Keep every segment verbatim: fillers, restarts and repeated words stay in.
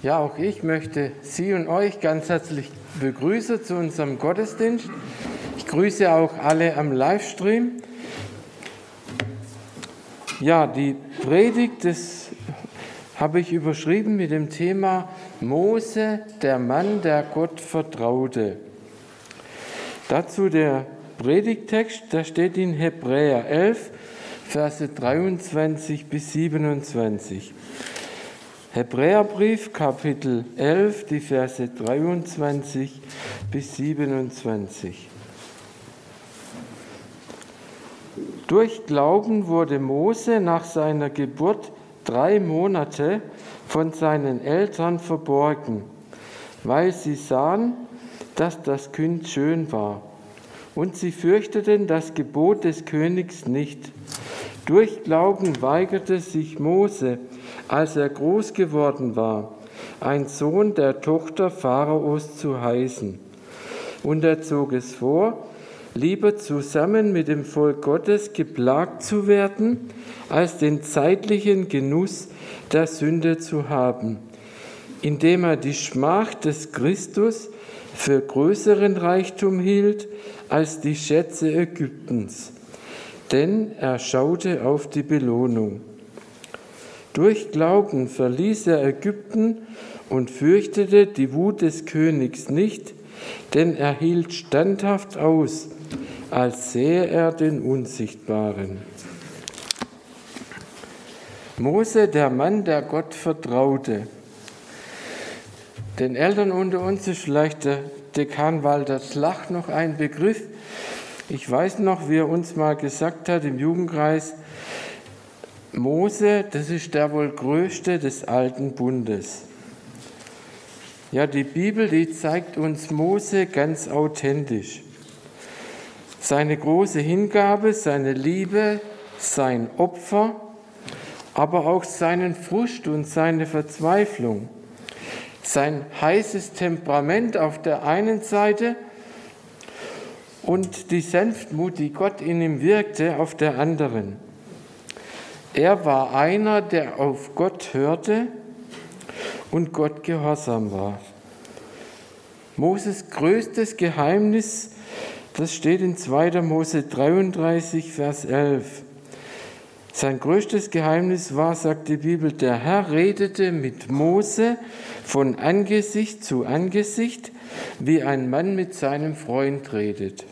Ja, auch ich möchte Sie und euch ganz herzlich begrüßen zu unserem Gottesdienst. Ich grüße auch alle am Livestream. Ja, die Predigt, das habe ich überschrieben mit dem Thema Mose, der Mann, der Gott vertraute. Dazu der Predigttext, der steht in Hebräer elf, Verse dreiundzwanzig bis siebenundzwanzig. Hebräerbrief, Kapitel elf, die Verse dreiundzwanzig bis siebenundzwanzig. Durch Glauben wurde Mose nach seiner Geburt drei Monate von seinen Eltern verborgen, weil sie sahen, dass das Kind schön war. Und sie fürchteten das Gebot des Königs nicht. Durch Glauben weigerte sich Mose, als er groß geworden war, ein Sohn der Tochter Pharaos zu heißen. Und er zog es vor, lieber zusammen mit dem Volk Gottes geplagt zu werden, als den zeitlichen Genuss der Sünde zu haben, indem er die Schmach des Christus für größeren Reichtum hielt als die Schätze Ägyptens. Denn er schaute auf die Belohnung. Durch Glauben verließ er Ägypten und fürchtete die Wut des Königs nicht, denn er hielt standhaft aus, als sähe er den Unsichtbaren. Mose, der Mann, der Gott vertraute. Den Eltern unter uns ist vielleicht der Dekan Walter Slach noch ein Begriff. Ich weiß noch, wie er uns mal gesagt hat im Jugendkreis, Mose, das ist der wohl größte des alten Bundes. Ja, die Bibel, die zeigt uns Mose ganz authentisch. Seine große Hingabe, seine Liebe, sein Opfer, aber auch seinen Frust und seine Verzweiflung. Sein heißes Temperament auf der einen Seite und die Sanftmut, die Gott in ihm wirkte, auf der anderen. Er war einer, der auf Gott hörte und Gott gehorsam war. Moses größtes Geheimnis, das steht in zweiter Mose dreiunddreißig, Vers elf. Sein größtes Geheimnis war, sagt die Bibel, der Herr redete mit Mose von Angesicht zu Angesicht, wie ein Mann mit seinem Freund redet.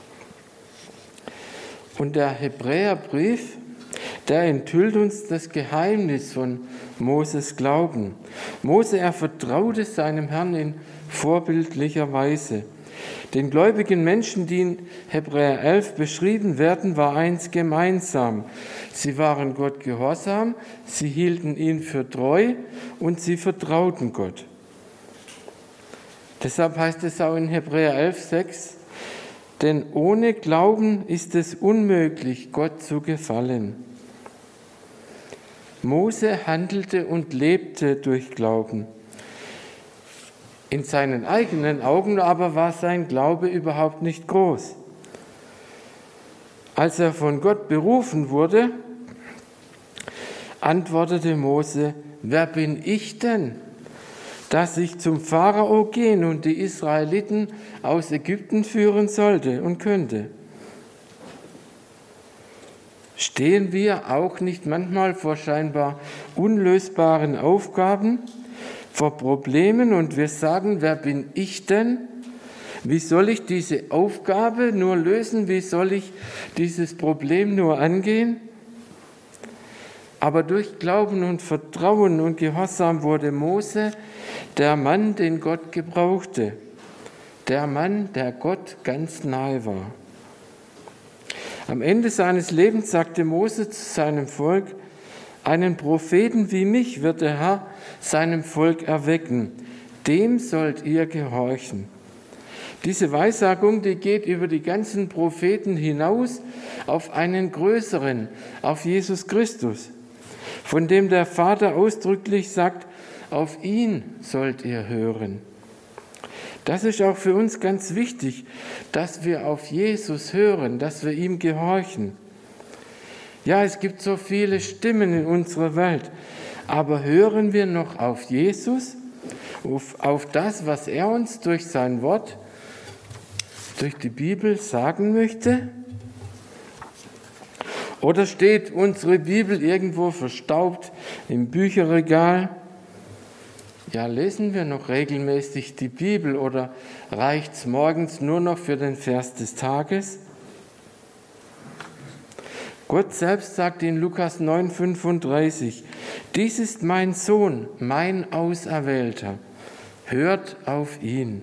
Und der Hebräerbrief, der enthüllt uns das Geheimnis von Moses Glauben. Mose, er vertraute seinem Herrn in vorbildlicher Weise. Den gläubigen Menschen, die in Hebräer elf beschrieben werden, war eins gemeinsam. Sie waren Gott gehorsam, sie hielten ihn für treu und sie vertrauten Gott. Deshalb heißt es auch in Hebräer elf, sechs, denn ohne Glauben ist es unmöglich, Gott zu gefallen. Mose handelte und lebte durch Glauben. In seinen eigenen Augen aber war sein Glaube überhaupt nicht groß. Als er von Gott berufen wurde, antwortete Mose, wer bin ich denn, dass ich zum Pharao gehen und die Israeliten aus Ägypten führen sollte und könnte? Stehen wir auch nicht manchmal vor scheinbar unlösbaren Aufgaben, vor Problemen und wir sagen, wer bin ich denn? Wie soll ich diese Aufgabe nur lösen? Wie soll ich dieses Problem nur angehen? Aber durch Glauben und Vertrauen und Gehorsam wurde Mose der Mann, den Gott gebrauchte. Der Mann, der Gott ganz nahe war. Am Ende seines Lebens sagte Mose zu seinem Volk, einen Propheten wie mich wird der Herr seinem Volk erwecken. Dem sollt ihr gehorchen. Diese Weissagung, die geht über die ganzen Propheten hinaus auf einen größeren, auf Jesus Christus, von dem der Vater ausdrücklich sagt, auf ihn sollt ihr hören. Das ist auch für uns ganz wichtig, dass wir auf Jesus hören, dass wir ihm gehorchen. Ja, es gibt so viele Stimmen in unserer Welt, aber hören wir noch auf Jesus auf, auf das, was er uns durch sein Wort, durch die Bibel sagen möchte? Oder steht unsere Bibel irgendwo verstaubt im Bücherregal? Ja, lesen wir noch regelmäßig die Bibel oder reicht es morgens nur noch für den Vers des Tages? Gott selbst sagt in Lukas neun fünfunddreißig, dies ist mein Sohn, mein Auserwählter, hört auf ihn.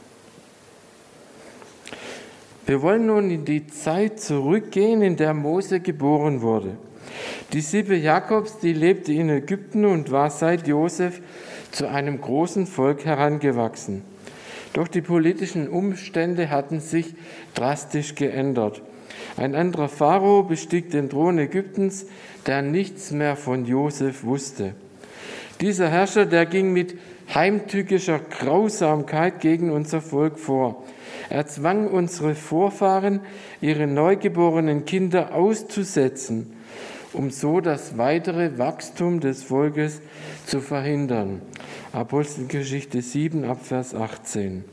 Wir wollen nun in die Zeit zurückgehen, in der Mose geboren wurde. Die Sippe Jakobs, die lebte in Ägypten und war seit Josef zu einem großen Volk herangewachsen. Doch die politischen Umstände hatten sich drastisch geändert. Ein anderer Pharao bestieg den Thron Ägyptens, der nichts mehr von Josef wusste. Dieser Herrscher, der ging mit heimtückischer Grausamkeit gegen unser Volk vor. Er zwang unsere Vorfahren, ihre neugeborenen Kinder auszusetzen, um so das weitere Wachstum des Volkes zu verhindern. Apostelgeschichte sieben, Abvers achtzehn.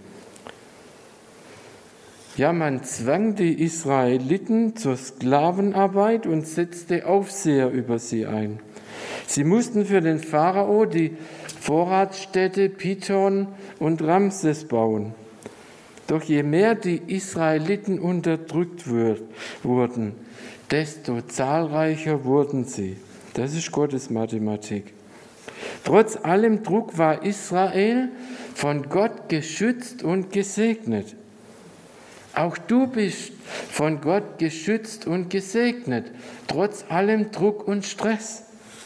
Ja, man zwang die Israeliten zur Sklavenarbeit und setzte Aufseher über sie ein. Sie mussten für den Pharao die Vorratsstädte Pithom und Ramses bauen. Doch je mehr die Israeliten unterdrückt wurden, desto zahlreicher wurden sie. Das ist Gottes Mathematik. Trotz allem Druck war Israel von Gott geschützt und gesegnet. Auch du bist von Gott geschützt und gesegnet, trotz allem Druck und Stress.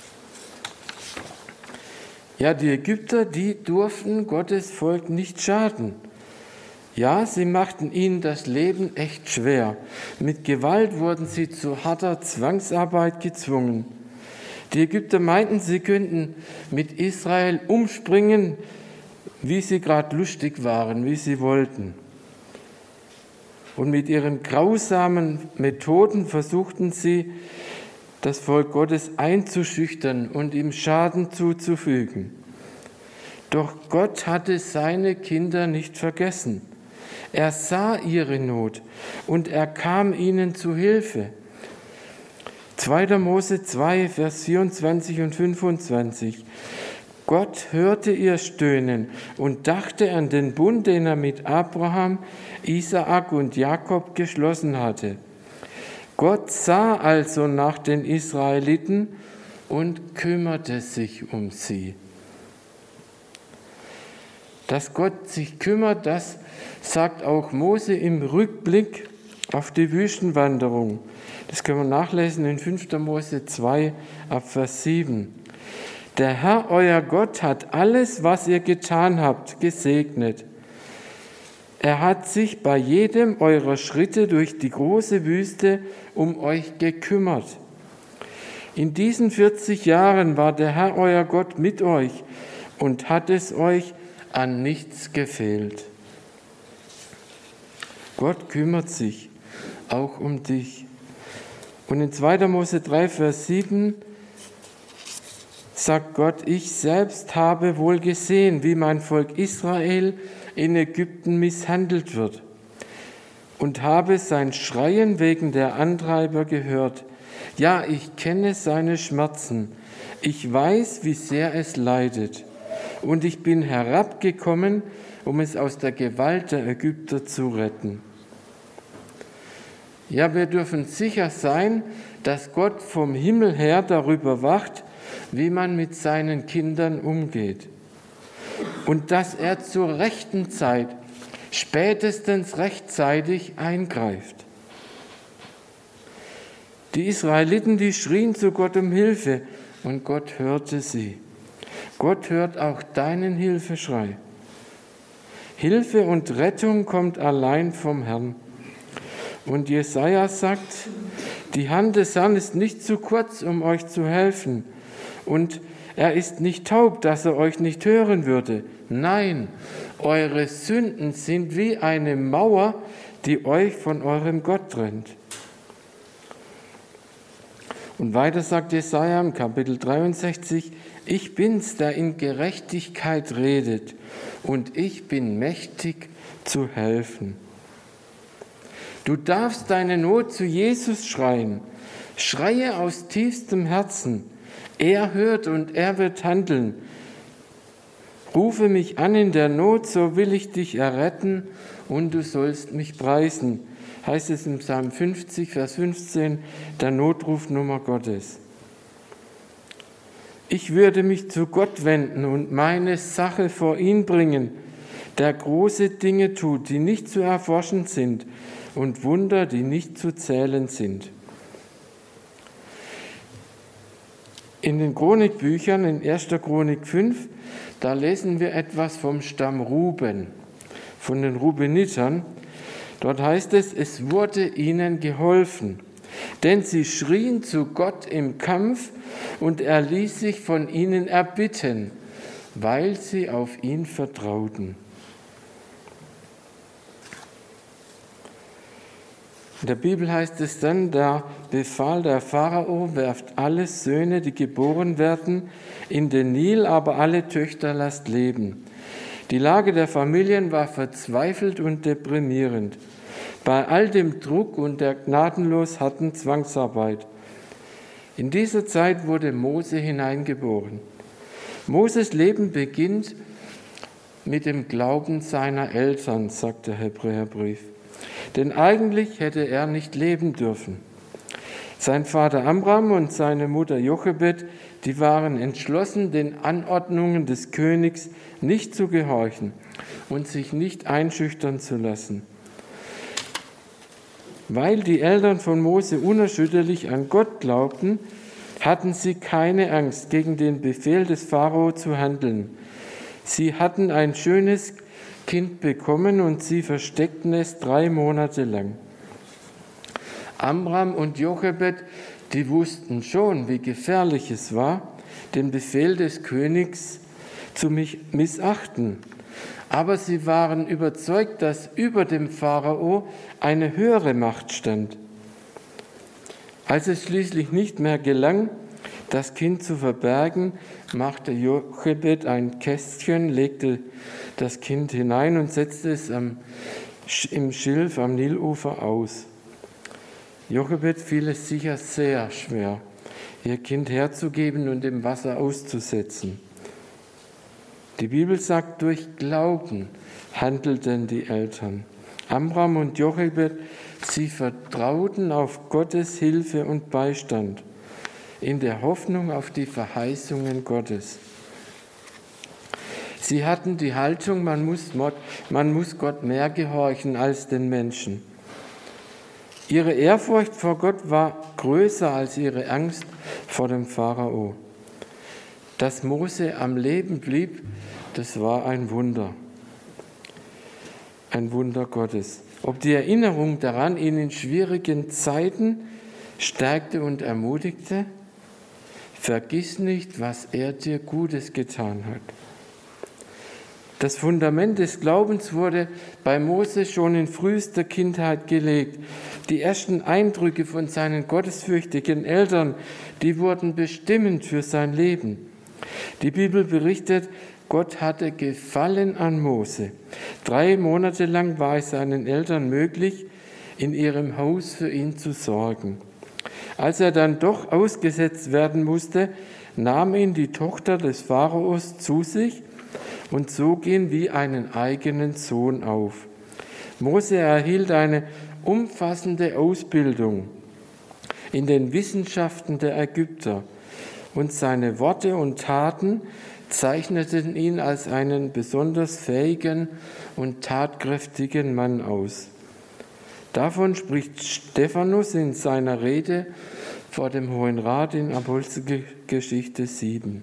Ja, die Ägypter, die durften Gottes Volk nicht schaden. Ja, sie machten ihnen das Leben echt schwer. Mit Gewalt wurden sie zu harter Zwangsarbeit gezwungen. Die Ägypter meinten, sie könnten mit Israel umspringen, wie sie gerade lustig waren, wie sie wollten. Und mit ihren grausamen Methoden versuchten sie, das Volk Gottes einzuschüchtern und ihm Schaden zuzufügen. Doch Gott hatte seine Kinder nicht vergessen. Er sah ihre Not und er kam ihnen zu Hilfe. zweiter Mose zwei, Vers vierundzwanzig und fünfundzwanzig. Gott hörte ihr Stöhnen und dachte an den Bund, den er mit Abraham, Isaak und Jakob geschlossen hatte. Gott sah also nach den Israeliten und kümmerte sich um sie. Dass Gott sich kümmert, das sagt auch Mose im Rückblick auf die Wüstenwanderung. Das können wir nachlesen in fünfter Mose zwei, ab Vers sieben. Der Herr, euer Gott, hat alles, was ihr getan habt, gesegnet. Er hat sich bei jedem eurer Schritte durch die große Wüste um euch gekümmert. In diesen vierzig Jahren war der Herr, euer Gott, mit euch und hat es euch an nichts gefehlt. Gott kümmert sich auch um dich. Und in zweiter Mose drei, Vers sieben sagt Gott, ich selbst habe wohl gesehen, wie mein Volk Israel in Ägypten misshandelt wird und habe sein Schreien wegen der Antreiber gehört. Ja, ich kenne seine Schmerzen. Ich weiß, wie sehr es leidet. Und ich bin herabgekommen, um es aus der Gewalt der Ägypter zu retten. Ja, wir dürfen sicher sein, dass Gott vom Himmel her darüber wacht, wie man mit seinen Kindern umgeht. Und dass er zur rechten Zeit, spätestens rechtzeitig eingreift. Die Israeliten, die schrien zu Gott um Hilfe und Gott hörte sie. Gott hört auch deinen Hilfeschrei. Hilfe und Rettung kommt allein vom Herrn. Und Jesaja sagt, die Hand des Herrn ist nicht zu kurz, um euch zu helfen. Und er ist nicht taub, dass er euch nicht hören würde. Nein, eure Sünden sind wie eine Mauer, die euch von eurem Gott trennt. Und weiter sagt Jesaja im Kapitel dreiundsechzig, ich bin's, der in Gerechtigkeit redet, und ich bin mächtig zu helfen. Du darfst deine Not zu Jesus schreien. Schreie aus tiefstem Herzen. Er hört und er wird handeln. Rufe mich an in der Not, so will ich dich erretten und du sollst mich preisen. Heißt es im Psalm fünfzig, Vers fünfzehn, der Notrufnummer Gottes. Ich würde mich zu Gott wenden und meine Sache vor ihn bringen, der große Dinge tut, die nicht zu erforschen sind, und Wunder, die nicht zu zählen sind. In den Chronikbüchern, in erster Chronik fünf, da lesen wir etwas vom Stamm Ruben, von den Rubenitern. Dort heißt es, es wurde ihnen geholfen, denn sie schrien zu Gott im Kampf und er ließ sich von ihnen erbitten, weil sie auf ihn vertrauten. In der Bibel heißt es dann, da befahl der Pharao, werft alle Söhne, die geboren werden, in den Nil, aber alle Töchter lasst leben. Die Lage der Familien war verzweifelt und deprimierend. Bei all dem Druck und der gnadenlos harten Zwangsarbeit. In dieser Zeit wurde Mose hineingeboren. Moses Leben beginnt mit dem Glauben seiner Eltern, sagt der Hebräerbrief. Denn eigentlich hätte er nicht leben dürfen. Sein Vater Amram und seine Mutter Jochebed, die waren entschlossen, den Anordnungen des Königs nicht zu gehorchen und sich nicht einschüchtern zu lassen. Weil die Eltern von Mose unerschütterlich an Gott glaubten, hatten sie keine Angst, gegen den Befehl des Pharao zu handeln. Sie hatten ein schönes Kind bekommen und sie versteckten es drei Monate lang. Amram und Jochebed, die wussten schon, wie gefährlich es war, den Befehl des Königs zu missachten. Aber sie waren überzeugt, dass über dem Pharao eine höhere Macht stand. Als es schließlich nicht mehr gelang, das Kind zu verbergen, machte Jochebed ein Kästchen, legte das Kind hinein und setzte es am, im Schilf am Nilufer aus. Jochebed fiel es sicher sehr schwer, ihr Kind herzugeben und im Wasser auszusetzen. Die Bibel sagt, durch Glauben handelten die Eltern. Amram und Jochebed, sie vertrauten auf Gottes Hilfe und Beistand, in der Hoffnung auf die Verheißungen Gottes. Sie hatten die Haltung, man muss, man muss Gott mehr gehorchen als den Menschen. Ihre Ehrfurcht vor Gott war größer als ihre Angst vor dem Pharao. Dass Mose am Leben blieb, das war ein Wunder. Ein Wunder Gottes. Ob die Erinnerung daran ihn in schwierigen Zeiten stärkte und ermutigte? Vergiss nicht, was er dir Gutes getan hat. Das Fundament des Glaubens wurde bei Mose schon in frühester Kindheit gelegt. Die ersten Eindrücke von seinen gottesfürchtigen Eltern, die wurden bestimmend für sein Leben. Die Bibel berichtet, Gott hatte Gefallen an Mose. Drei Monate lang war es seinen Eltern möglich, in ihrem Haus für ihn zu sorgen. Als er dann doch ausgesetzt werden musste, nahm ihn die Tochter des Pharaos zu sich und zog ihn wie einen eigenen Sohn auf. Mose erhielt eine umfassende Ausbildung in den Wissenschaften der Ägypter und seine Worte und Taten zeichneten ihn als einen besonders fähigen und tatkräftigen Mann aus. Davon spricht Stephanus in seiner Rede vor dem Hohen Rat in Apostelgeschichte sieben.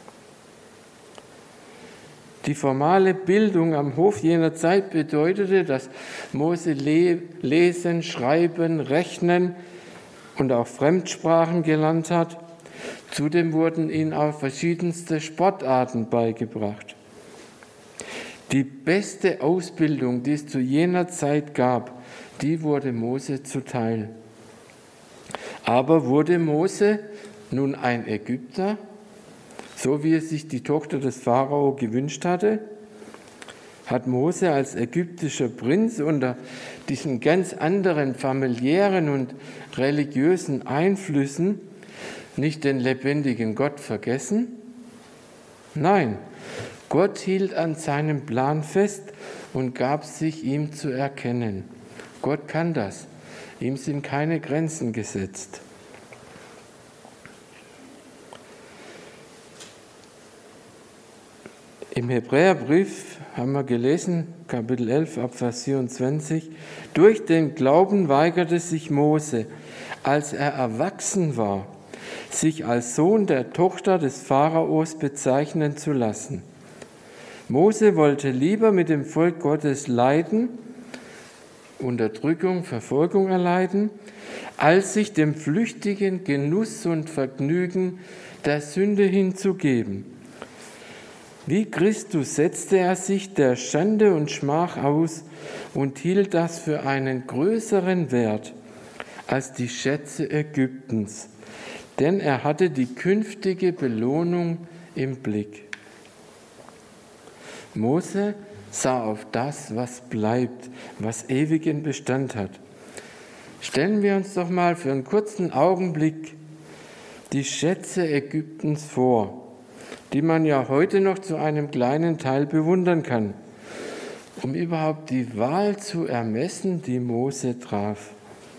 Die formale Bildung am Hof jener Zeit bedeutete, dass Mose lesen, schreiben, rechnen und auch Fremdsprachen gelernt hat. Zudem wurden ihnen auch verschiedenste Sportarten beigebracht. Die beste Ausbildung, die es zu jener Zeit gab, die wurde Mose zuteil. Aber wurde Mose nun ein Ägypter, so wie es sich die Tochter des Pharao gewünscht hatte? Hat Mose als ägyptischer Prinz unter diesen ganz anderen familiären und religiösen Einflüssen nicht den lebendigen Gott vergessen? Nein, Gott hielt an seinem Plan fest und gab sich ihm zu erkennen. Gott kann das. Ihm sind keine Grenzen gesetzt. Im Hebräerbrief haben wir gelesen, Kapitel elf, Abvers vierundzwanzig, durch den Glauben weigerte sich Mose, als er erwachsen war, sich als Sohn der Tochter des Pharaos bezeichnen zu lassen. Mose wollte lieber mit dem Volk Gottes leiden, Unterdrückung, Verfolgung erleiden, als sich dem flüchtigen Genuss und Vergnügen der Sünde hinzugeben. Wie Christus setzte er sich der Schande und Schmach aus und hielt das für einen größeren Wert als die Schätze Ägyptens, denn er hatte die künftige Belohnung im Blick. Mose sah auf das, was bleibt, was ewigen Bestand hat. Stellen wir uns doch mal für einen kurzen Augenblick die Schätze Ägyptens vor, die man ja heute noch zu einem kleinen Teil bewundern kann, um überhaupt die Wahl zu ermessen, die Mose traf.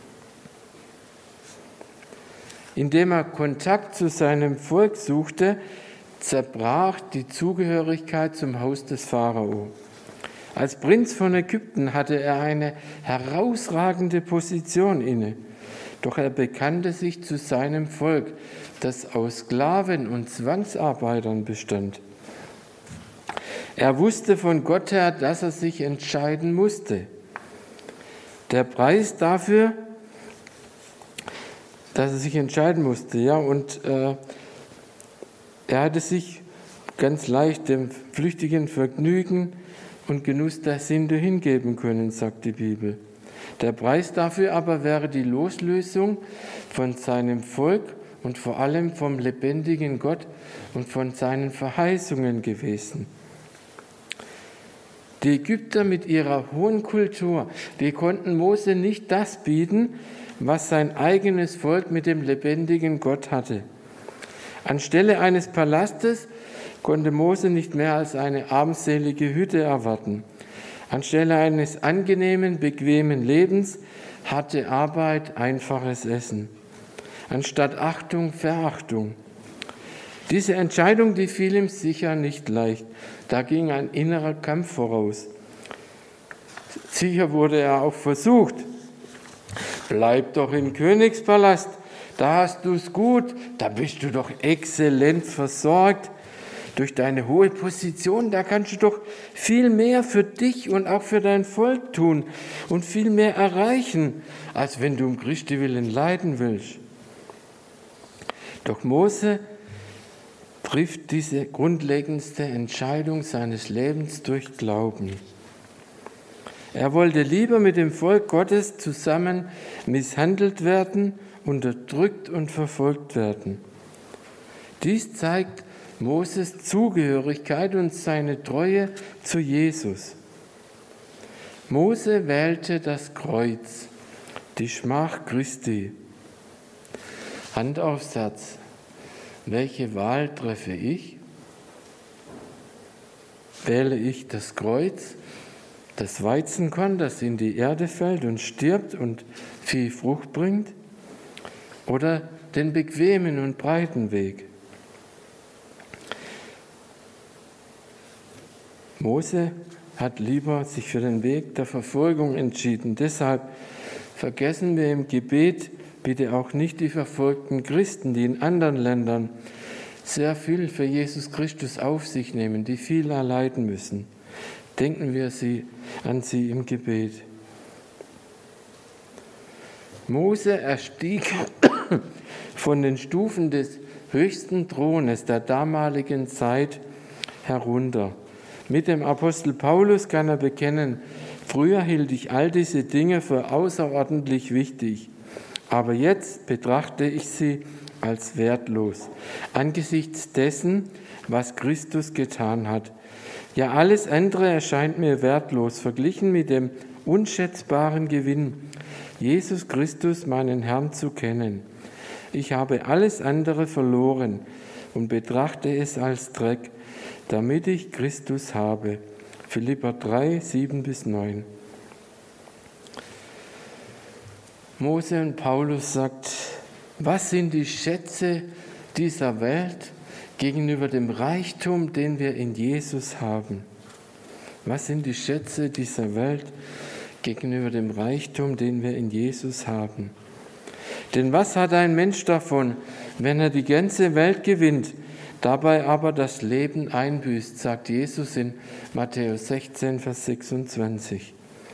Indem er Kontakt zu seinem Volk suchte, zerbrach die Zugehörigkeit zum Haus des Pharao. Als Prinz von Ägypten hatte er eine herausragende Position inne, doch er bekannte sich zu seinem Volk, das aus Sklaven und Zwangsarbeitern bestand. Er wusste von Gott her, dass er sich entscheiden musste. Der Preis dafür, dass er sich entscheiden musste, ja, und äh, er hatte sich ganz leicht dem flüchtigen Vergnügen und Genuss der Sünde hingeben können, sagt die Bibel. Der Preis dafür aber wäre die Loslösung von seinem Volk und vor allem vom lebendigen Gott und von seinen Verheißungen gewesen. Die Ägypter mit ihrer hohen Kultur, die konnten Mose nicht das bieten, was sein eigenes Volk mit dem lebendigen Gott hatte. Anstelle eines Palastes konnte Mose nicht mehr als eine armselige Hütte erwarten. Anstelle eines angenehmen, bequemen Lebens harte Arbeit, einfaches Essen. Anstatt Achtung, Verachtung. Diese Entscheidung, die fiel ihm sicher nicht leicht. Da ging ein innerer Kampf voraus. Sicher wurde er auch versucht. Bleib doch im Königspalast, da hast du es gut, da bist du doch exzellent versorgt. Durch deine hohe Position, da kannst du doch viel mehr für dich und auch für dein Volk tun und viel mehr erreichen, als wenn du um Christi willen leiden willst. Doch Mose trifft diese grundlegendste Entscheidung seines Lebens durch Glauben. Er wollte lieber mit dem Volk Gottes zusammen misshandelt werden, unterdrückt und verfolgt werden. Dies zeigt Moses Zugehörigkeit und seine Treue zu Jesus. Mose wählte das Kreuz, die Schmach Christi. Hand aufs Herz. Welche Wahl treffe ich? Wähle ich das Kreuz, das Weizenkorn, das in die Erde fällt und stirbt und viel Frucht bringt? Oder den bequemen und breiten Weg? Mose hat lieber sich für den Weg der Verfolgung entschieden. Deshalb vergessen wir im Gebet bitte auch nicht die verfolgten Christen, die in anderen Ländern sehr viel für Jesus Christus auf sich nehmen, die viel erleiden müssen. Denken wir sie, an sie im Gebet. Mose erstieg von den Stufen des höchsten Thrones der damaligen Zeit herunter. Mit dem Apostel Paulus kann er bekennen, früher hielt ich all diese Dinge für außerordentlich wichtig, aber jetzt betrachte ich sie als wertlos, angesichts dessen, was Christus getan hat. Ja, alles andere erscheint mir wertlos, verglichen mit dem unschätzbaren Gewinn, Jesus Christus, meinen Herrn, zu kennen. Ich habe alles andere verloren und betrachte es als Dreck, damit ich Christus habe. Philipper drei, sieben bis neun. Mose und Paulus sagt, was sind die Schätze dieser Welt gegenüber dem Reichtum, den wir in Jesus haben? Was sind die Schätze dieser Welt gegenüber dem Reichtum, den wir in Jesus haben? Denn was hat ein Mensch davon, wenn er die ganze Welt gewinnt, dabei aber das Leben einbüßt, sagt Jesus in Matthäus sechzehn, Vers sechsundzwanzig.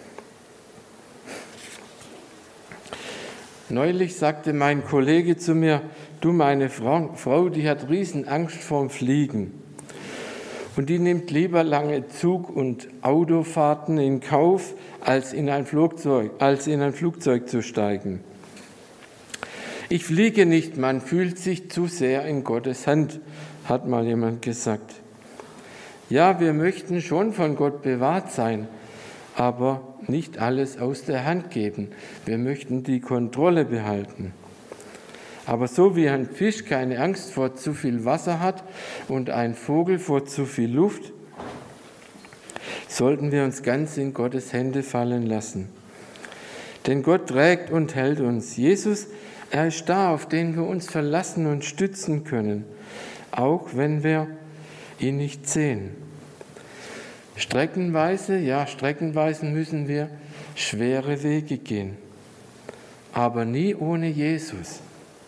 Neulich sagte mein Kollege zu mir, du, meine Frau, Frau, die hat Riesenangst vorm Fliegen. Und die nimmt lieber lange Zug- und Autofahrten in Kauf, als in ein Flugzeug, als in ein Flugzeug zu steigen. Ich fliege nicht, man fühlt sich zu sehr in Gottes Hand, hat mal jemand gesagt. Ja, wir möchten schon von Gott bewahrt sein, aber nicht alles aus der Hand geben. Wir möchten die Kontrolle behalten. Aber so wie ein Fisch keine Angst vor zu viel Wasser hat und ein Vogel vor zu viel Luft, sollten wir uns ganz in Gottes Hände fallen lassen. Denn Gott trägt und hält uns. Jesus, er ist da, auf den wir uns verlassen und stützen können, auch wenn wir ihn nicht sehen. Streckenweise, ja, streckenweise müssen wir schwere Wege gehen, aber nie ohne Jesus.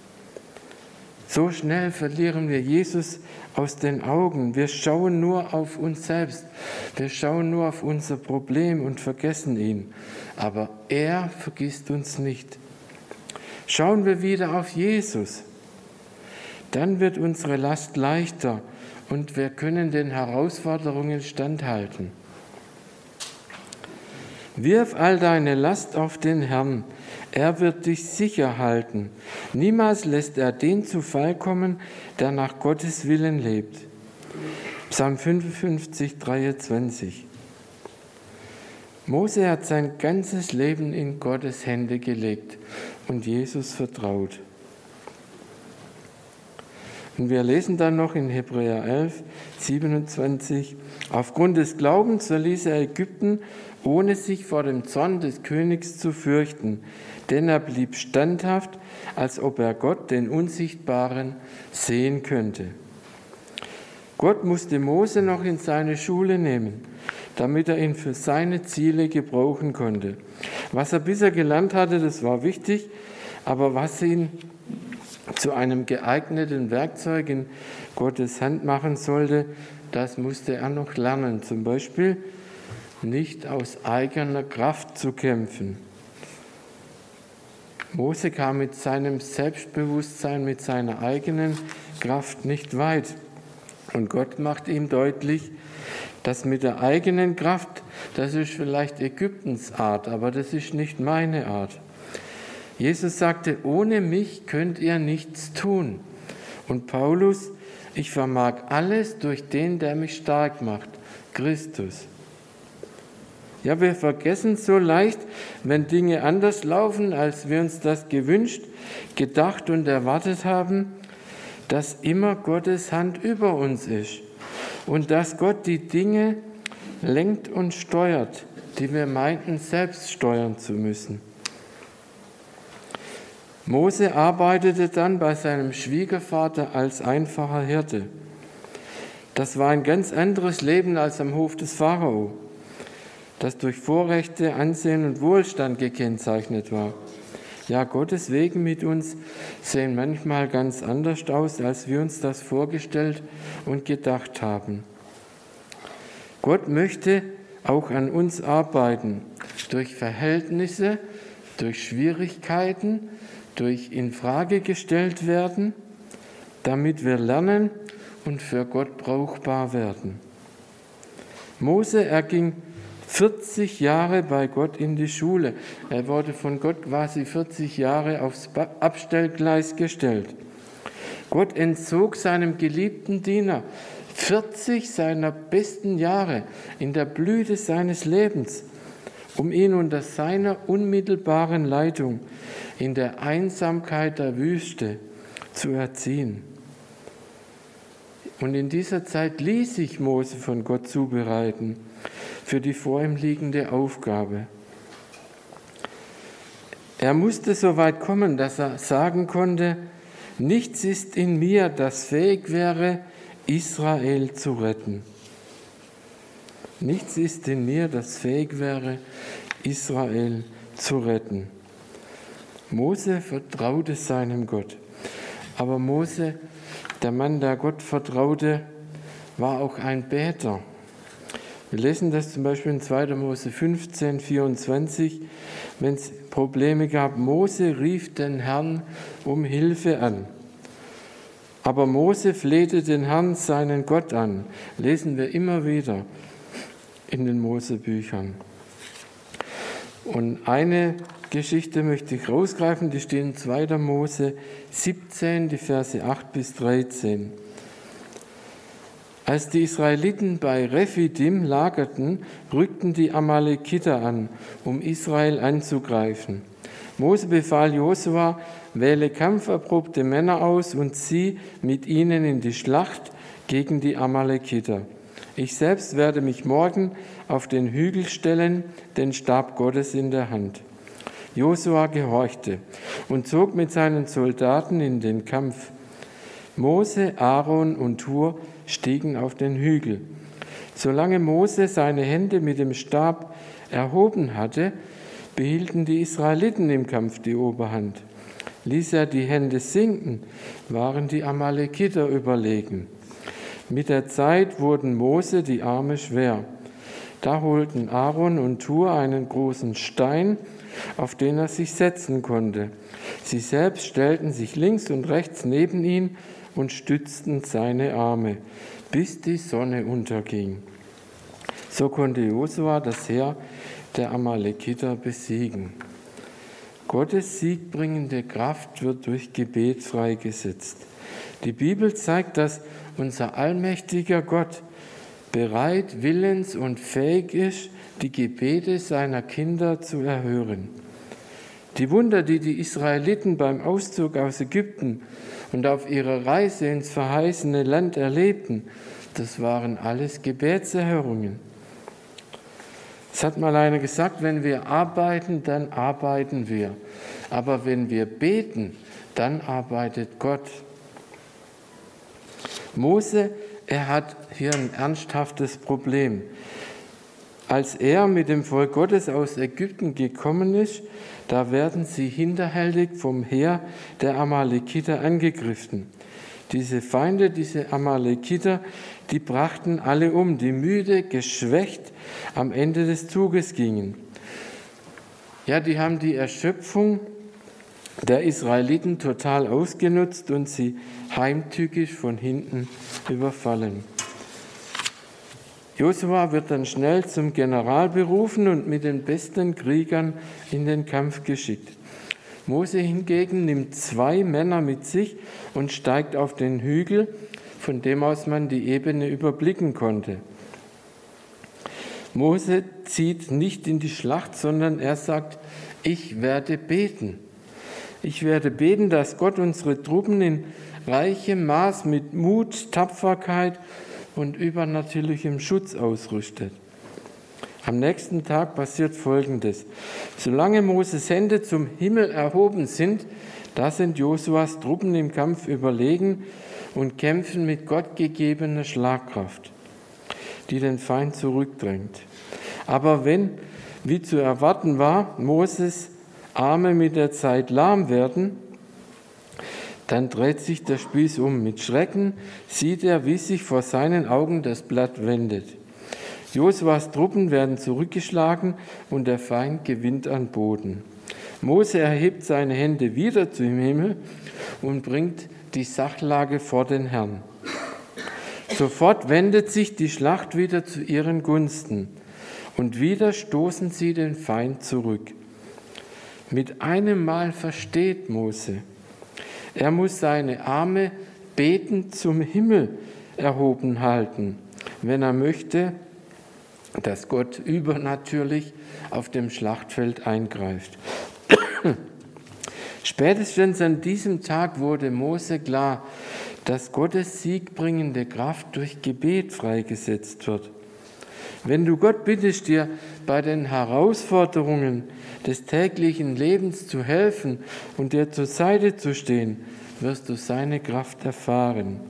So schnell verlieren wir Jesus aus den Augen. Wir schauen nur auf uns selbst. Wir schauen nur auf unser Problem und vergessen ihn. Aber er vergisst uns nicht. Schauen wir wieder auf Jesus. Dann wird unsere Last leichter und wir können den Herausforderungen standhalten. Wirf all deine Last auf den Herrn. Er wird dich sicher halten. Niemals lässt er den zu Fall kommen, der nach Gottes Willen lebt. Psalm fünfundfünfzig, dreiundzwanzig. Mose hat sein ganzes Leben in Gottes Hände gelegt und Jesus vertraut. Und wir lesen dann noch in Hebräer elf, siebenundzwanzig, aufgrund des Glaubens verließ er Ägypten, ohne sich vor dem Zorn des Königs zu fürchten, denn er blieb standhaft, als ob er Gott, den Unsichtbaren, sehen könnte. Gott musste Mose noch in seine Schule nehmen, damit er ihn für seine Ziele gebrauchen konnte. Was er bisher gelernt hatte, das war wichtig, aber was ihn zu einem geeigneten Werkzeug in Gottes Hand machen sollte, das musste er noch lernen. Zum Beispiel nicht aus eigener Kraft zu kämpfen. Mose kam mit seinem Selbstbewusstsein, mit seiner eigenen Kraft nicht weit. Und Gott macht ihm deutlich, dass mit der eigenen Kraft, das ist vielleicht Ägyptens Art, aber das ist nicht meine Art. Jesus sagte, ohne mich könnt ihr nichts tun. Und Paulus, ich vermag alles durch den, der mich stark macht, Christus. Ja, wir vergessen so leicht, wenn Dinge anders laufen, als wir uns das gewünscht, gedacht und erwartet haben, dass immer Gottes Hand über uns ist und dass Gott die Dinge lenkt und steuert, die wir meinten, selbst steuern zu müssen. Mose arbeitete dann bei seinem Schwiegervater als einfacher Hirte. Das war ein ganz anderes Leben als am Hof des Pharao, das durch Vorrechte, Ansehen und Wohlstand gekennzeichnet war. Ja, Gottes Wege mit uns sehen manchmal ganz anders aus, als wir uns das vorgestellt und gedacht haben. Gott möchte auch an uns arbeiten, durch Verhältnisse, durch Schwierigkeiten, durch Infrage gestellt werden, damit wir lernen und für Gott brauchbar werden. Mose, er ging vierzig Jahre bei Gott in die Schule. Er wurde von Gott quasi vierzig Jahre aufs Abstellgleis gestellt. Gott entzog seinem geliebten Diener vierzig seiner besten Jahre in der Blüte seines Lebens, um ihn unter seiner unmittelbaren Leitung in der Einsamkeit der Wüste zu erziehen. Und in dieser Zeit ließ sich Mose von Gott zubereiten für die vor ihm liegende Aufgabe. Er musste so weit kommen, dass er sagen konnte, nichts ist in mir, das fähig wäre, Israel zu retten. Nichts ist in mir, das fähig wäre, Israel zu retten. Mose vertraute seinem Gott. Aber Mose, der Mann, der Gott vertraute, war auch ein Beter. Wir lesen das zum Beispiel in zweiter Mose fünfzehn, vierundzwanzig, wenn es Probleme gab. Mose rief den Herrn um Hilfe an. Aber Mose flehte den Herrn, seinen Gott, an. Lesen wir immer wieder in den Mosebüchern. Und eine Geschichte möchte ich rausgreifen, die steht in zweiter Mose siebzehn, die Verse acht bis dreizehn. Als die Israeliten bei Rephidim lagerten, rückten die Amalekiter an, um Israel anzugreifen. Mose befahl Josua, wähle kampferprobte Männer aus und zieh mit ihnen in die Schlacht gegen die Amalekiter. Ich selbst werde mich morgen auf den Hügel stellen, den Stab Gottes in der Hand. Josua gehorchte und zog mit seinen Soldaten in den Kampf. Mose, Aaron und Hur stiegen auf den Hügel. Solange Mose seine Hände mit dem Stab erhoben hatte, behielten die Israeliten im Kampf die Oberhand. Ließ er die Hände sinken, waren die Amalekiter überlegen. Mit der Zeit wurden Mose die Arme schwer. Da holten Aaron und Hur einen großen Stein, auf den er sich setzen konnte. Sie selbst stellten sich links und rechts neben ihn und stützten seine Arme, bis die Sonne unterging. So konnte Josua das Heer der Amalekiter besiegen. Gottes siegbringende Kraft wird durch Gebet freigesetzt. Die Bibel zeigt, dass unser allmächtiger Gott bereit, willens und fähig ist, die Gebete seiner Kinder zu erhören. Die Wunder, die die Israeliten beim Auszug aus Ägypten und auf ihrer Reise ins verheißene Land erlebten, das waren alles Gebetserhörungen. Es hat mal einer gesagt, wenn wir arbeiten, dann arbeiten wir. Aber wenn wir beten, dann arbeitet Gott. Mose, er hat hier ein ernsthaftes Problem. Als er mit dem Volk Gottes aus Ägypten gekommen ist, da werden sie hinterhältig vom Heer der Amalekiter angegriffen. Diese Feinde, diese Amalekiter, die brachten alle um, die müde, geschwächt am Ende des Zuges gingen. Ja, die haben die Erschöpfung der Israeliten total ausgenutzt und sie heimtückisch von hinten überfallen. Josua wird dann schnell zum General berufen und mit den besten Kriegern in den Kampf geschickt. Mose hingegen nimmt zwei Männer mit sich und steigt auf den Hügel, von dem aus man die Ebene überblicken konnte. Mose zieht nicht in die Schlacht, sondern er sagt, ich werde beten. Ich werde beten, dass Gott unsere Truppen in reichem Maß mit Mut, Tapferkeit und übernatürlichem Schutz ausrüstet. Am nächsten Tag passiert Folgendes. Solange Moses Hände zum Himmel erhoben sind, da sind Josuas Truppen im Kampf überlegen und kämpfen mit Gott gegebener Schlagkraft, die den Feind zurückdrängt. Aber wenn, wie zu erwarten war, Moses Arme mit der Zeit lahm werden, dann dreht sich der Spieß um. Mit Schrecken sieht er, wie sich vor seinen Augen das Blatt wendet. Josuas Truppen werden zurückgeschlagen und der Feind gewinnt an Boden. Mose erhebt seine Hände wieder zum Himmel und bringt die Sachlage vor den Herrn. Sofort wendet sich die Schlacht wieder zu ihren Gunsten und wieder stoßen sie den Feind zurück. Mit einem Mal versteht Mose, er muss seine Arme betend zum Himmel erhoben halten, wenn er möchte, dass Gott übernatürlich auf dem Schlachtfeld eingreift. Spätestens an diesem Tag wurde Mose klar, dass Gottes siegbringende Kraft durch Gebet freigesetzt wird. Wenn du Gott bittest, dir bei den Herausforderungen des täglichen Lebens zu helfen und dir zur Seite zu stehen, wirst du seine Kraft erfahren.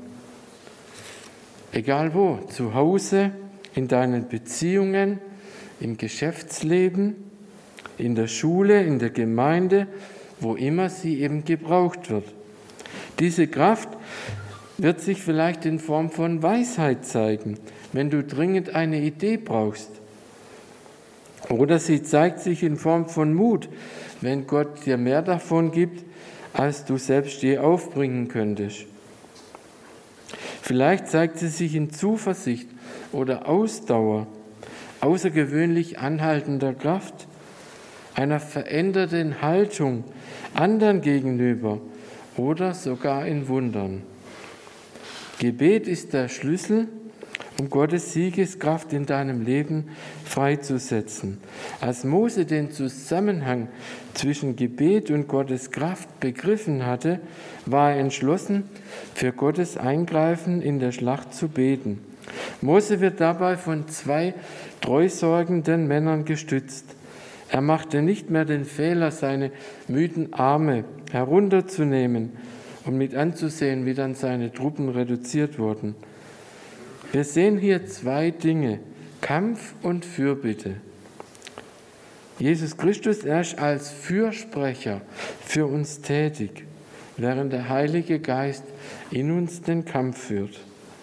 Egal wo, zu Hause, in deinen Beziehungen, im Geschäftsleben, in der Schule, in der Gemeinde, wo immer sie eben gebraucht wird. Diese Kraft wird sich vielleicht in Form von Weisheit zeigen, wenn du dringend eine Idee brauchst. Oder sie zeigt sich in Form von Mut, wenn Gott dir mehr davon gibt, als du selbst je aufbringen könntest. Vielleicht zeigt sie sich in Zuversicht oder Ausdauer, außergewöhnlich anhaltender Kraft, einer veränderten Haltung anderen gegenüber oder sogar in Wundern. Gebet ist der Schlüssel, um Gottes Siegeskraft in deinem Leben freizusetzen. Als Mose den Zusammenhang zwischen Gebet und Gottes Kraft begriffen hatte, war er entschlossen, für Gottes Eingreifen in der Schlacht zu beten. Mose wird dabei von zwei treusorgenden Männern gestützt. Er machte nicht mehr den Fehler, seine müden Arme herunterzunehmen und mit anzusehen, wie dann seine Truppen reduziert wurden. Wir sehen hier zwei Dinge, Kampf und Fürbitte. Jesus Christus, er ist als Fürsprecher für uns tätig, während der Heilige Geist in uns den Kampf führt.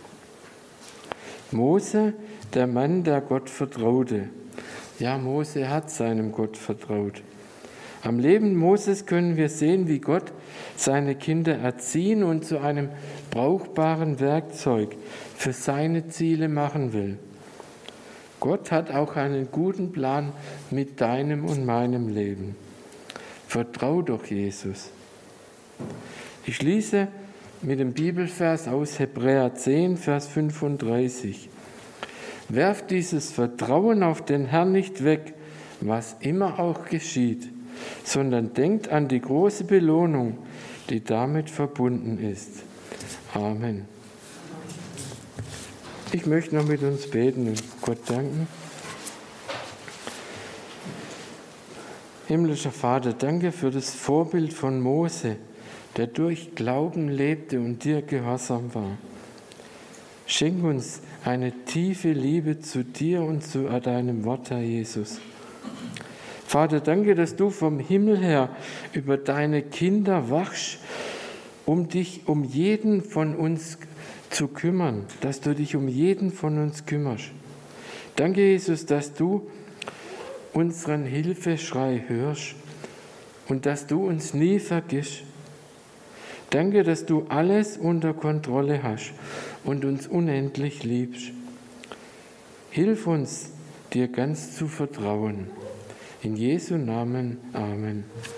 Mose, der Mann, der Gott vertraute. Ja, Mose hat seinem Gott vertraut. Am Leben Moses können wir sehen, wie Gott seine Kinder erziehen und zu einem brauchbaren Werkzeug für seine Ziele machen will. Gott hat auch einen guten Plan mit deinem und meinem Leben. Vertrau doch Jesus. Ich schließe mit dem Bibelvers aus Hebräer zehn, Vers fünfunddreißig. Werft dieses Vertrauen auf den Herrn nicht weg, was immer auch geschieht, sondern denkt an die große Belohnung, die damit verbunden ist. Amen. Ich möchte noch mit uns beten und Gott danken. Himmlischer Vater, danke für das Vorbild von Mose, der durch Glauben lebte und dir gehorsam war. Schenk uns eine tiefe Liebe zu dir und zu deinem Wort, Herr Jesus. Vater, danke, dass du vom Himmel her über deine Kinder wachst, um dich um jeden von uns zu kümmern, dass du dich um jeden von uns kümmerst. Danke, Jesus, dass du unseren Hilfeschrei hörst und dass du uns nie vergisst. Danke, dass du alles unter Kontrolle hast und uns unendlich liebst. Hilf uns, dir ganz zu vertrauen. In Jesu Namen. Amen.